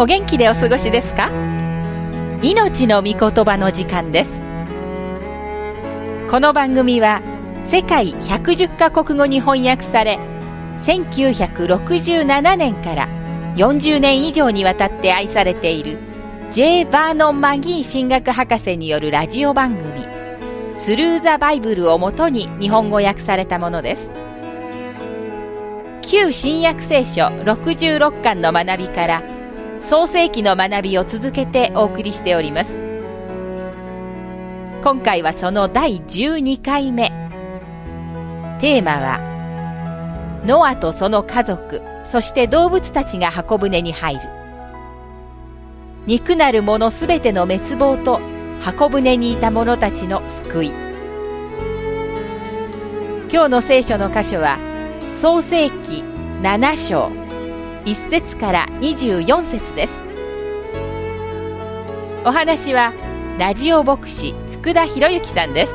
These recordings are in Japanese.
お元気でお過ごしですか？命の御言葉の時間です。この番組は世界110カ国語に翻訳され、1967年から40年以上にわたって愛されている J. バーノン・マギー神学博士によるラジオ番組スルー・ザ・バイブルをもとに日本語訳されたものです。旧新約聖書66巻の学びから創世記の学びを続けてお送りしております。今回はその第12回目。テーマはノアとその家族、そして動物たちが箱舟に入る。肉なる者すべての滅亡と箱舟にいた者たちの救い。今日の聖書の箇所は創世記7章1節から24節です。お話はラジオ牧師福田博之さんです。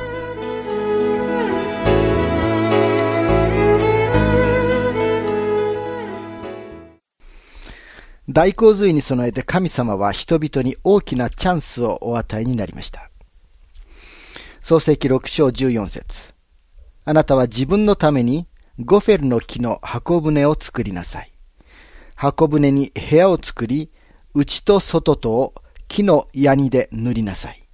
大洪水に備えて神様は人々に大きなチャンスをお与えになりました。創世記6章14節。あなたは自分のためにゴフェルの木の箱舟を作りなさい。箱舟に部屋を作り、内と外とを木のヤニで塗りなさい。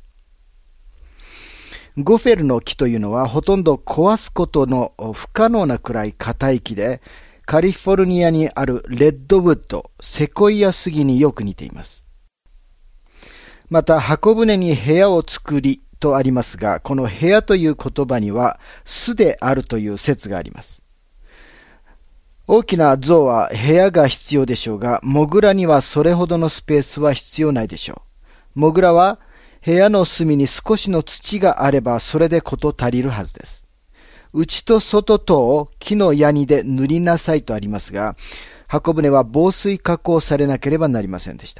ゴフェルの木というのはほとんど壊すことの不可能なくらい硬い木で、カリフォルニアにあるレッドウッド、セコイア杉によく似ています。また、箱舟に部屋を作りとありますが、この部屋という言葉には巣であるという説があります。大きな象は部屋が必要でしょうが、モグラにはそれほどのスペースは必要ないでしょう。モグラは部屋の隅に少しの土があればそれで事足りるはずです。内と外とを木のヤニで塗りなさいとありますが、箱舟は防水加工されなければなりませんでした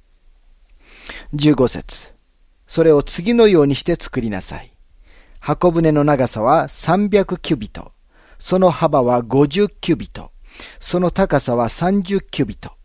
。15節。それを次のようにして作りなさい。箱舟の長さは300キュビト。その幅は50キュビト。その高さは30キュビト。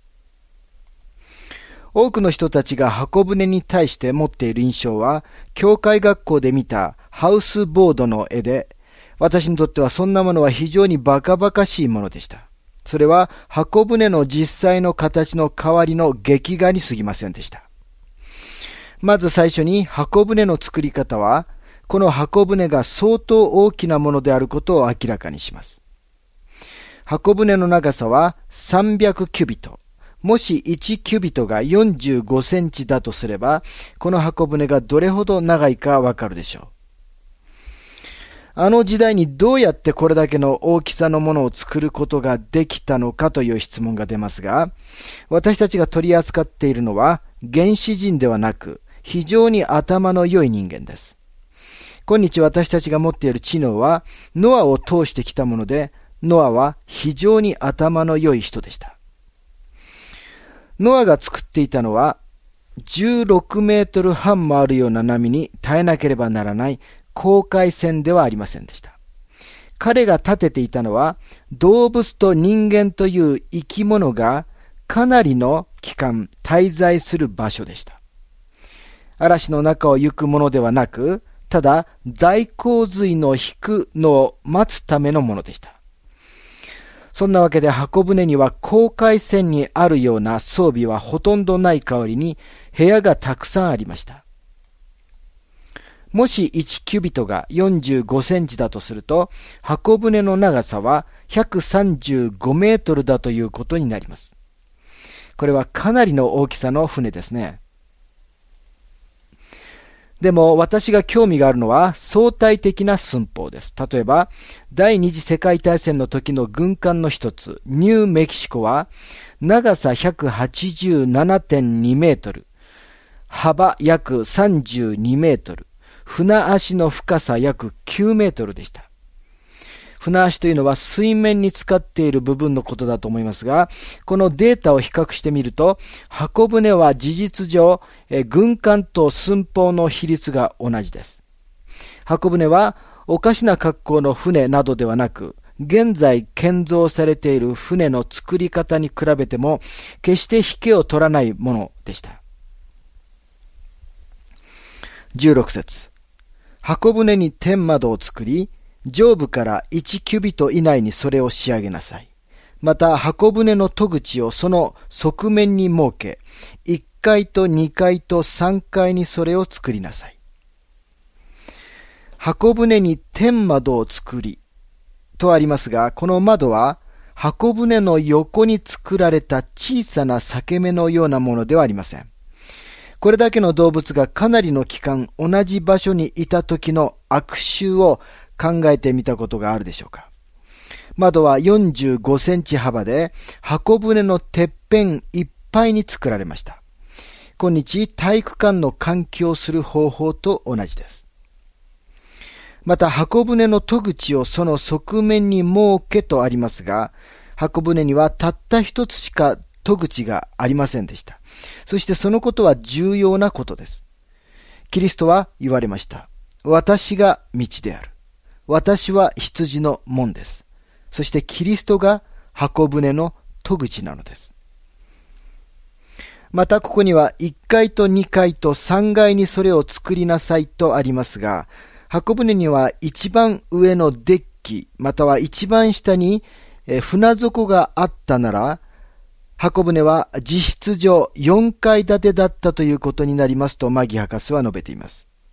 多くの人たちが箱舟に対して持っている印象は、教会学校で見たハウスボードの絵で、私にとってはそんなものは非常にバカバカしいものでした。それは箱舟の実際の形の代わりの劇画に過ぎませんでした。まず最初に箱舟の作り方は、この箱舟が相当大きなものであることを明らかにします。箱舟の長さは300キュビト。もし1キュビトが45センチだとすれば、この箱舟がどれほど長いかわかるでしょう。あの時代にどうやってこれだけの大きさのものを作ることができたのかという質問が出ますが、私たちが取り扱っているのは原始人ではなく、非常に頭の良い人間です。今日私たちが持っている知能はノアを通してきたもので、ノアは非常に頭の良い人でした。ノアが作っていたのは16メートル半もあるような波に耐えなければならない航海船ではありませんでした。彼が建てていたのは動物と人間という生き物がかなりの期間滞在する場所でした。嵐の中を行くものではなく、ただ大洪水の引くのを待つためのものでした。そんなわけで箱舟には航海船にあるような装備はほとんどない代わりに部屋がたくさんありました。もし1キュビトが45センチだとすると、箱舟の長さは135メートルだということになります。これはかなりの大きさの船ですね。でも私が興味があるのは相対的な寸法です。例えば、第二次世界大戦の時の軍艦の一つ、ニューメキシコは、長さ 187.2 メートル、幅約32メートル、船足の深さ約9メートルでした。船足というのは水面に浸かっている部分のことだと思いますが、このデータを比較してみると、箱舟は事実上、軍艦と寸法の比率が同じです。箱舟はおかしな格好の船などではなく、 現在建造されている船の作り方に比べても決して引けを取らないものでした。16節。箱舟に天窓を作り、上部から1キュビト以内にそれを仕上げなさい。また箱舟の戸口をその側面に設け、1階と2階と3階にそれを作りなさい。箱舟に天窓を作りとありますが、この窓は箱舟の横に作られた小さな裂け目のようなものではありません。これだけの動物がかなりの期間同じ場所にいた時の悪臭を考えてみたことがあるでしょうか。窓は45センチ幅で箱舟のてっぺんいっぱいに作られました。今日体育館の換気をする方法と同じです。また箱舟の戸口をその側面に設けとありますが、箱舟にはたった一つしか戸口がありませんでした。そしてそのことは重要なことです。キリストは言われました。私が道である。私は羊の門です。そしてキリストが箱舟の戸口なのです。またここには1階と2階と3階にそれを作りなさいとありますが、箱舟には一番上のデッキ、または一番下に船底があったなら、箱舟は実質上4階建てだったということになりますとマギ博士は述べています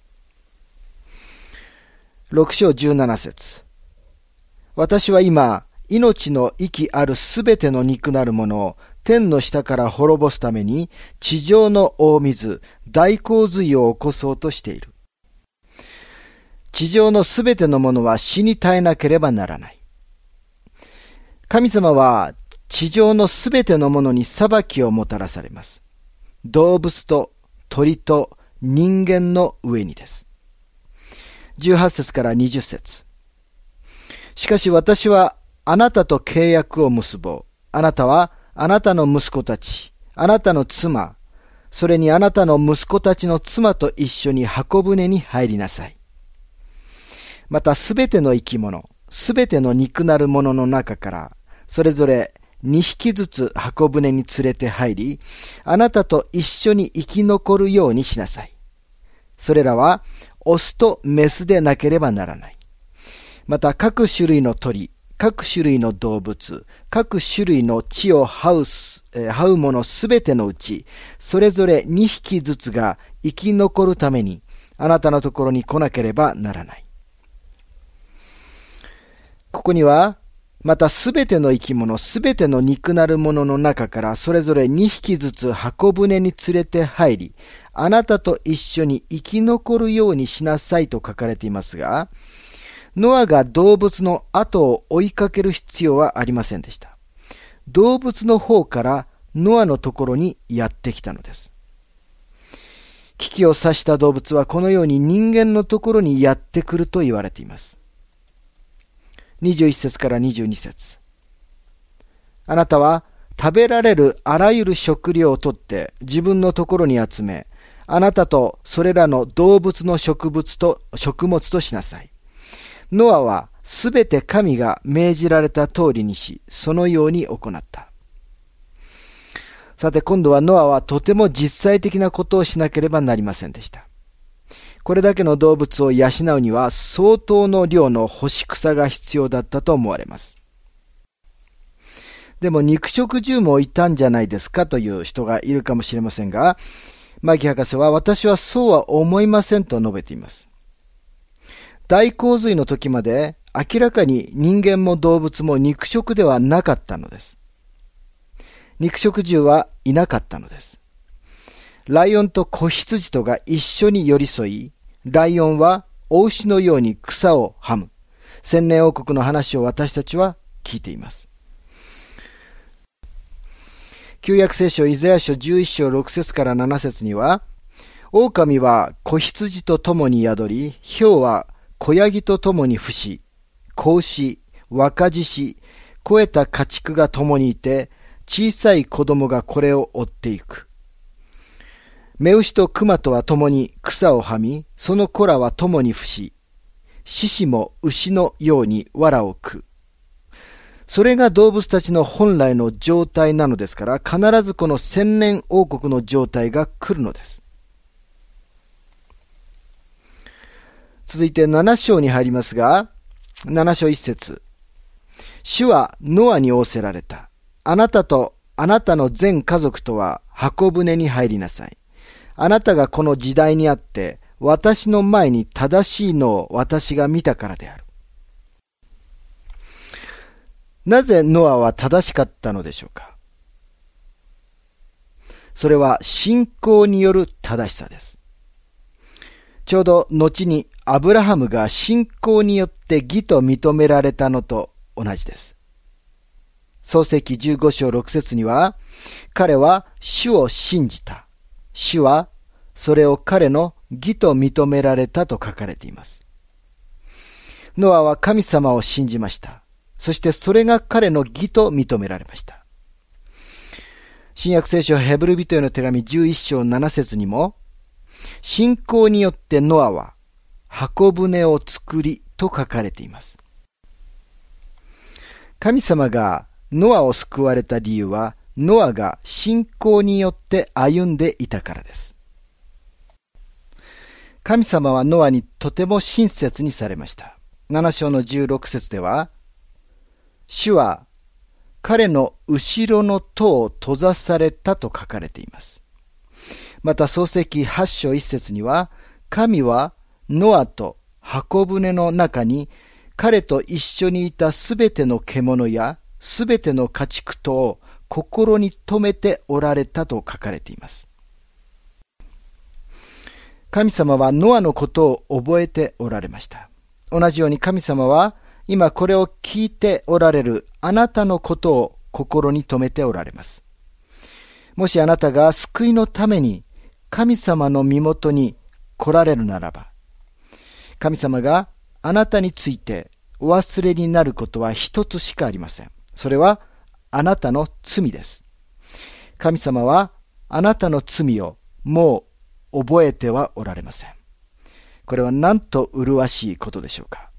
。6章17節。私は今、命の息あるすべての肉なるものを天の下から滅ぼすために地上の大水、大洪水を起こそうとしている。地上のすべてのものは死に絶えなければならない。神様は地上のすべてのものに裁きをもたらされます。動物と鳥と人間の上にです。18節から20節。しかし私はあなたと契約を結ぼう。あなたはあなたの息子たち、あなたの妻、それにあなたの息子たちの妻と一緒に箱舟に入りなさい。またすべての生き物、すべての肉なるものの中から、それぞれ2匹ずつ箱舟に連れて入り、あなたと一緒に生き残るようにしなさい。それらはオスとメスでなければならない。また各種類の鳥、各種類の動物、各種類の地を這うものすべてのうち、それぞれ2匹ずつが生き残るために、あなたのところに来なければならない。ここには、またすべての生き物、すべての肉なるものの中から、それぞれ2匹ずつ箱舟に連れて入り、あなたと一緒に生き残るようにしなさいと書かれていますが、ノアが動物の後を追いかける必要はありませんでした。動物の方からノアのところにやってきたのです。危機を察した動物はこのように人間のところにやってくると言われています。21節から22節。あなたは食べられるあらゆる食料を取って自分のところに集め、あなたとそれらの動物の食物としなさい。ノアはすべて神が命じられた通りにし、そのように行った。さて今度はノアはとても実際的なことをしなければなりませんでした。これだけの動物を養うには相当の量の干し草が必要だったと思われます。でも肉食獣もいたんじゃないですかという人がいるかもしれませんが、マギ博士は私はそうは思いませんと述べています。大洪水の時まで明らかに人間も動物も肉食ではなかったのです。肉食獣はいなかったのです。ライオンと子羊とが一緒に寄り添い、ライオンは雄牛のように草をはむ。千年王国の話を私たちは聞いています。旧約聖書イザヤ書11章6節から7節には、狼は子羊と共に宿り、豹は子ヤギと共に伏し、子牛、若獅子、肥えた家畜が共にいて、小さい子供がこれを追っていく。目牛と熊とは共に草をはみ、その子らは共に伏し、獅子も牛のように藁を食う。 それが動物たちの本来の状態なのですから、必ずこの千年王国の状態が来るのです。続いて7章に入りますが、7章1節。主はノアに仰せられた。あなたとあなたの全家族とは箱舟に入りなさい。あなたがこの時代にあって私の前に正しいのを私が見たからである。なぜノアは正しかったのでしょうか。それは信仰による正しさです。ちょうど後にアブラハムが信仰によって義と認められたのと同じです。創世記15章6節には、彼は主を信じた。主はそれを彼の義と認められたと書かれています。ノアは神様を信じました。そしてそれが彼の義と認められました。新約聖書ヘブル人への手紙11章7節にも、信仰によってノアは箱舟を作りと書かれています。神様がノアを救われた理由は、ノアが信仰によって歩んでいたからです。神様はノアにとても親切にされました。7章の16節では、主は彼の後ろの戸を閉ざされたと書かれています。また創世記8章1節には、神はノアと箱舟の中に彼と一緒にいたすべての獣やすべての家畜とを心に留めておられたと書かれています。神様はノアのことを覚えておられました。同じように神様は今これを聞いておられるあなたのことを心に留めておられます。もしあなたが救いのために神様の身元に来られるならば、神様があなたについてお忘れになることは一つしかありません。それはあなたの罪です。神様はあなたの罪をもう覚えてはおられません。これはなんと麗しいことでしょうか。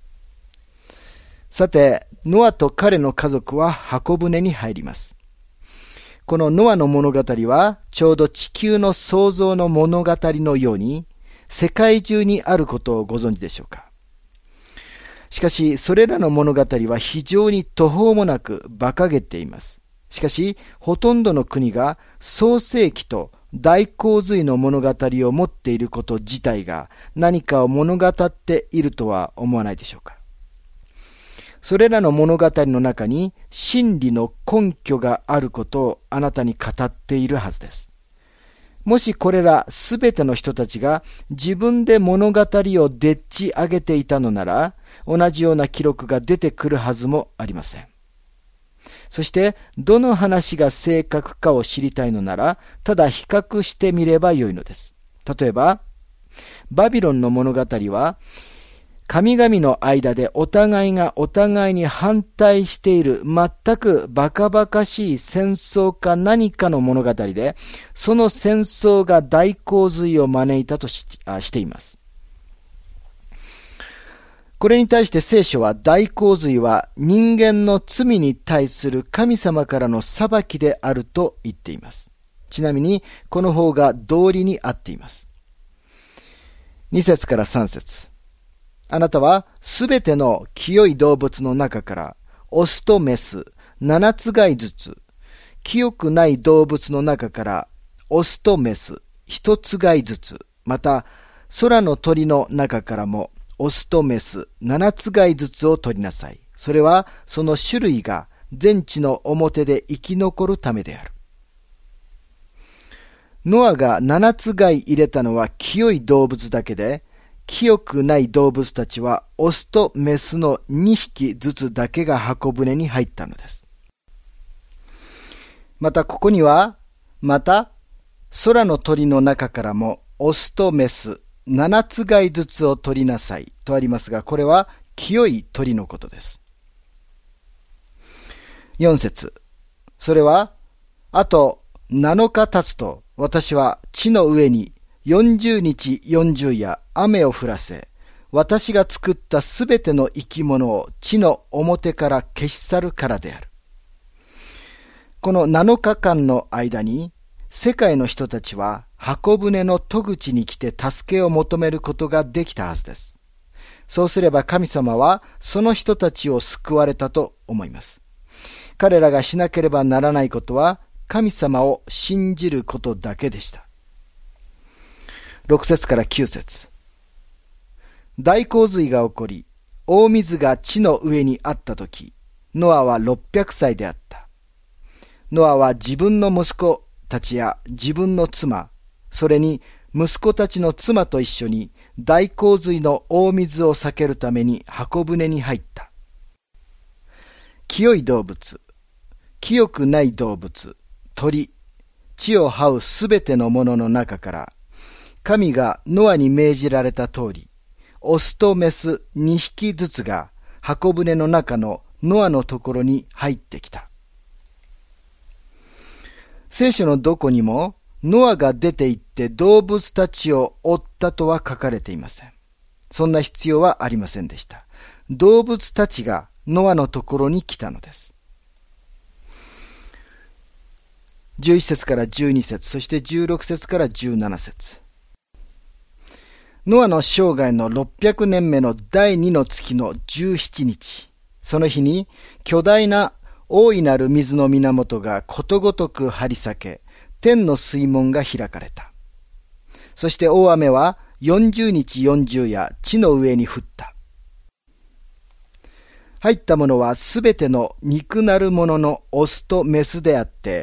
さて、ノアと彼の家族は箱舟に入ります。このノアの物語はちょうど地球の創造の物語のように世界中にあることをご存知でしょうか。しかしそれらの物語は非常に途方もなく馬鹿げています。しかしほとんどの国が創世記と大洪水の物語を持っていること自体が何かを物語っているとは思わないでしょうか。それらの物語の中に真理の根拠があることをあなたに語っているはずです。もしこれらすべての人たちが自分で物語をでっち上げていたのなら、同じような記録が出てくるはずもありません。そしてどの話が正確かを知りたいのなら、ただ比較してみればよいのです。例えばバビロンの物語は神々の間でお互いがお互いに反対している全くバカバカしい戦争か何かの物語で、その戦争が大洪水を招いたとしています。これに対して聖書は大洪水は人間の罪に対する神様からの裁きであると言っています。ちなみにこの方が道理に合っています。2節から3節。あなたはすべての清い動物の中からオスとメス7つがいずつ、清くない動物の中からオスとメス1つがいずつ、また空の鳥の中からもオスとメス7つがいずつを取りなさい。それはその種類が全地の表で生き残るためである。ノアが7つがい入れたのは清い動物だけで、清くない動物たちはオスとメスの2匹ずつだけが箱舟に入ったのです。またここには、また空の鳥の中からもオスとメス7つがいずつを取りなさいとありますが、これは清い鳥のことです。4節。それはあと7日経つと私は地の上に40日40夜雨を降らせ、 私が作ったすべての生き物を地の表から消し去るからである。この7日間の間に、世界の人たちは箱舟の戸口に来て助けを求めることができたはずです。そうすれば神様はその人たちを救われたと思います。彼らがしなければならないことは神様を信じることだけでした。6節から9節。大洪水が起こり、大水が地の上にあったとき、ノアは600歳であった。ノアは自分の息子たちや自分の妻、それに息子たちの妻と一緒に大洪水の大水を避けるために箱舟に入った。清い動物、清くない動物、鳥、地を這うすべてのものの中から、神がノアに命じられた通り、オスとメス2匹ずつが箱舟の中のノアのところに入ってきた。聖書のどこにもノアが出て行って動物たちを追ったとは書かれていません。そんな必要はありませんでした。動物たちがノアのところに来たのです。11節から12節、そして16節から17節。ノアの生涯の600年目の第2の月の17日、その日に巨大な大いなる水の源がことごとく張り裂け、天の水門が開かれた。そして大雨は40日40夜地の上に降った。入ったものはすべての肉なるもののオスとメスであって、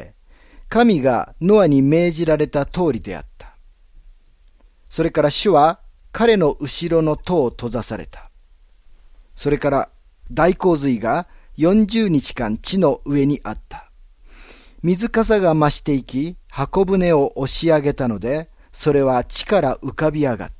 神がノアに命じられた通りであった。それから主は彼の後ろの戸を閉ざされた。それから大洪水が40日間地の上にあった。水かさが増していき、箱舟を押し上げたので、それは地から浮かび上がった。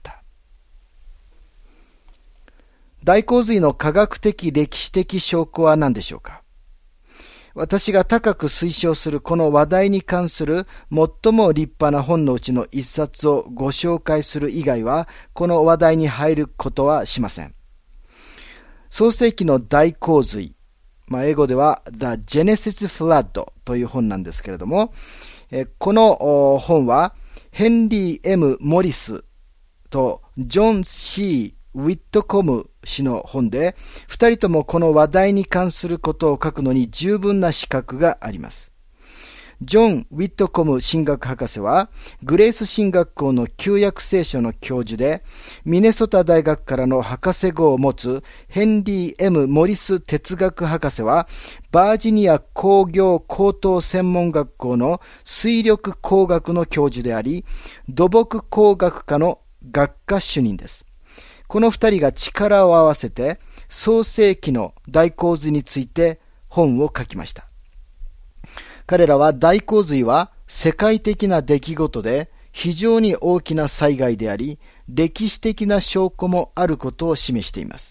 大洪水の科学的歴史的証拠は何でしょうか。私が高く推奨するこの話題に関する最も立派な本のうちの一冊をご紹介する以外は、この話題に入ることはしません。創世記の大洪水、英語では The Genesis Flood という本なんですけれども、この本はヘンリー・ M ・モリスとジョン・ C ・ウィットコム氏の本で、二人ともこの話題に関することを書くのに十分な資格があります。ジョン・ウィットコム神学博士は、グレース神学校の旧約聖書の教授で、ミネソタ大学からの博士号を持つヘンリー・ M ・モリス哲学博士は、バージニア工業高等専門学校の水力工学の教授であり、土木工学科の学科主任です。この二人が力を合わせて、創世記の大洪水について本を書きました。彼らは大洪水は世界的な出来事で非常に大きな災害であり、歴史的な証拠もあることを示しています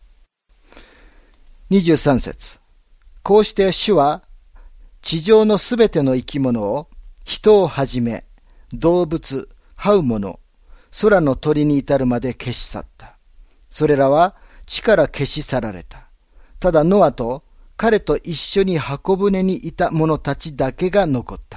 。23節。こうして主は地上のすべての生き物を人をはじめ動物、這うもの、空の鳥に至るまで消し去った。それらは地から消し去られた。ただノアと彼と一緒に箱舟にいた者たちだけが残った。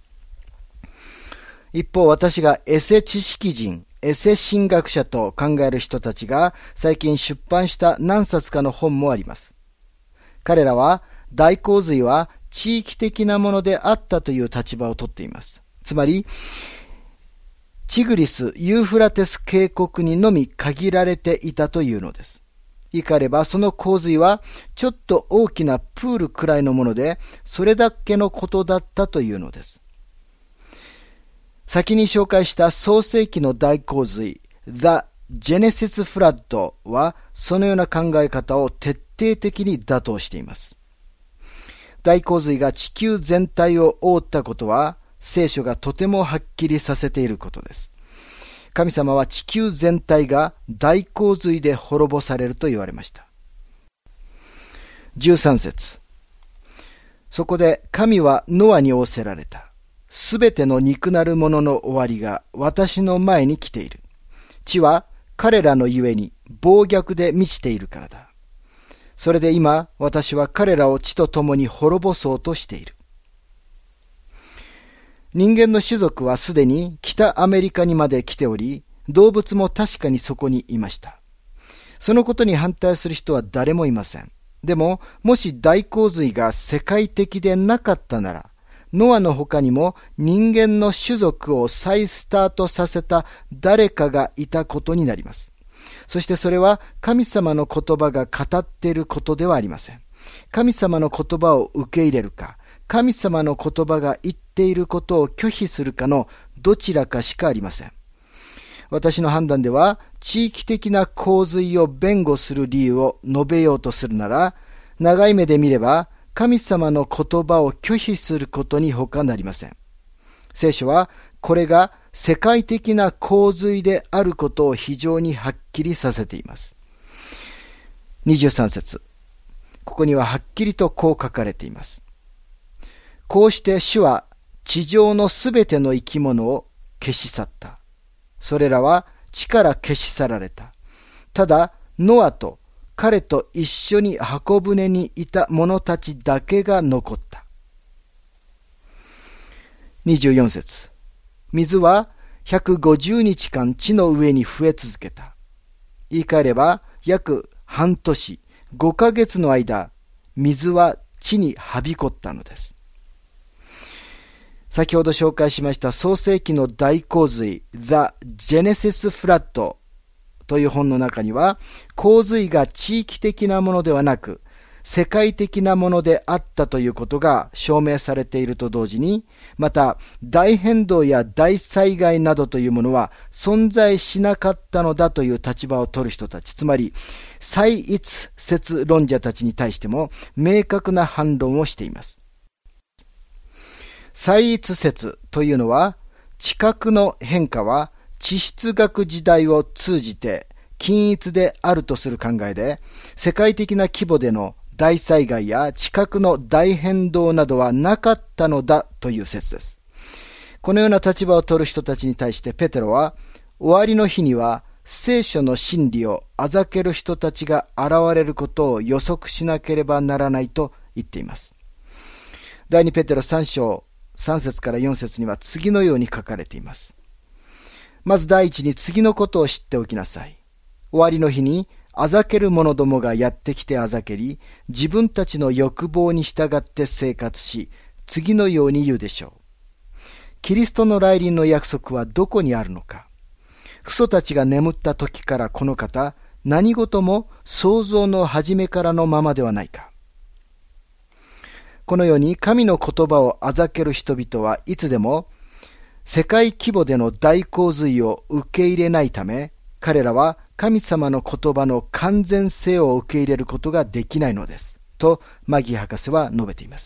一方、私がエセ知識人、エセ神学者と考える人たちが最近出版した何冊かの本もあります。彼らは大洪水は地域的なものであったという立場をとっています。つまり、チグリス・ユーフラテス渓谷にのみ限られていたというのです。言い換えれば、その洪水はちょっと大きなプールくらいのもので、それだけのことだったというのです。先に紹介した創世記の大洪水、The Genesis Flood は、そのような考え方を徹底的に打倒しています。大洪水が地球全体を覆ったことは、聖書がとてもはっきりさせていることです。神様は地球全体が大洪水で滅ぼされると言われました。13節。そこで神はノアに仰せられた。すべての肉なるものの終わりが私の前に来ている。地は彼らのゆえに暴虐で満ちているからだ。それで今、私は彼らを地と共に滅ぼそうとしている。人間の種族はすでに北アメリカにまで来ており、動物も確かにそこにいました。そのことに反対する人は誰もいません。でも、もし大洪水が世界的でなかったなら、ノアの他にも人間の種族を再スタートさせた誰かがいたことになります。そしてそれは神様の言葉が語っていることではありません。神様の言葉を受け入れるか、神様の言葉が言っていることを拒否するかのどちらかしかありません。私の判断では、地域的な洪水を弁護する理由を述べようとするなら、長い目で見れば、神様の言葉を拒否することに他なりません。聖書は、これが世界的な洪水であることを非常にはっきりさせています。23節。ここにははっきりとこう書かれています。こうして主は地上のすべての生き物を消し去った。それらは地から消し去られた。ただ、ノアと彼と一緒に箱舟にいた者たちだけが残った。24節。水は150日間地の上に増え続けた。言い換えれば、約半年、5ヶ月の間、水は地にはびこったのです。先ほど紹介しました創世記の大洪水 The Genesis Flood という本の中には、洪水が地域的なものではなく世界的なものであったということが証明されていると同時に、また大変動や大災害などというものは存在しなかったのだという立場を取る人たち、つまり再一説論者たちに対しても明確な反論をしています。再一説というのは、地殻の変化は地質学時代を通じて均一であるとする考えで、世界的な規模での大災害や地殻の大変動などはなかったのだという説です。このような立場を取る人たちに対してペテロは、終わりの日には聖書の真理をあざける人たちが現れることを予測しなければならないと言っています。第2ペテロ3章3節から4節には次のように書かれています。まず第一に次のことを知っておきなさい。終わりの日にあざける者どもがやってきてあざけり、自分たちの欲望に従って生活し、次のように言うでしょう。キリストの来臨の約束はどこにあるのか。父祖たちが眠った時からこの方、何事も創造の初めからのままではないか。このように神の言葉をあざける人々はいつでも世界規模での大洪水を受け入れないため、彼らは神様の言葉の完全性を受け入れることができないのです。とマギー博士は述べています。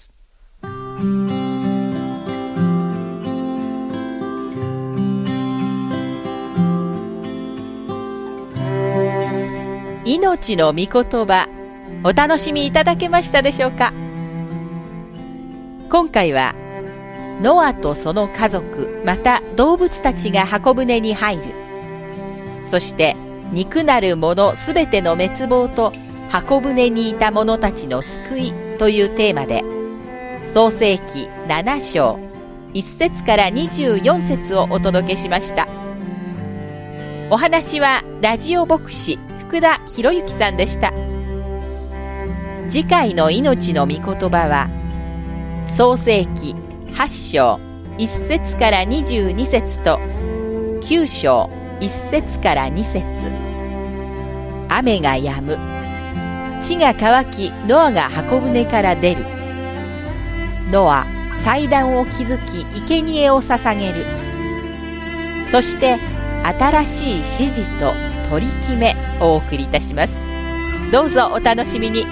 命の御言葉、お楽しみいただけましたでしょうか。今回はノアとその家族、また動物たちが箱舟に入る、そして肉なるものすべての滅亡と箱舟にいた者たちの救いというテーマで、創世記7章1節から24節をお届けしました。お話はラジオ牧師福田博之さんでした。次回の命の御言葉は創世記8章1節から22節と9章1節から2節。雨が止む、地が乾きノアが箱舟から出る。ノア祭壇を築き生贄を捧げる。そして新しい指示と取り決めをお送りいたします。どうぞお楽しみに。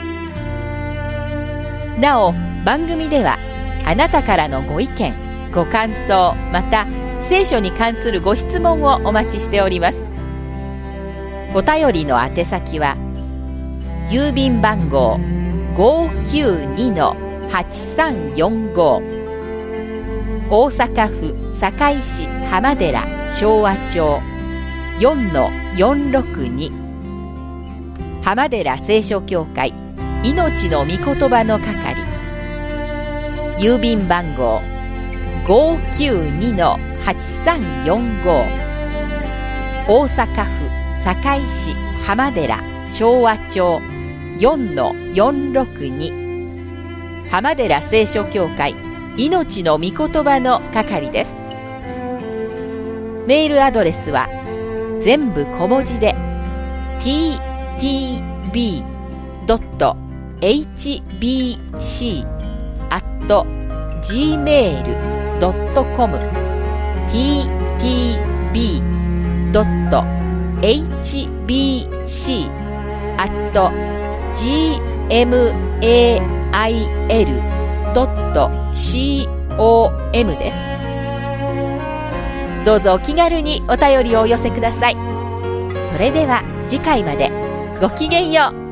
なお番組ではあなたからのご意見ご感想、また聖書に関するご質問をお待ちしております。お便りの宛先は郵便番号 592-8345 大阪府堺市浜寺昭和町 4-462 浜寺聖書協会命の御言葉の係、郵便番号 592-8345、 大阪府堺市浜寺昭和町 4-462、 浜寺聖書協会命の御言葉の係です。メールアドレスは全部小文字で ttb.hbc@gmail.com ttb.hbc@gmail.com です。どうぞお気軽にお便りをお寄せください。それでは次回までごきげんよう。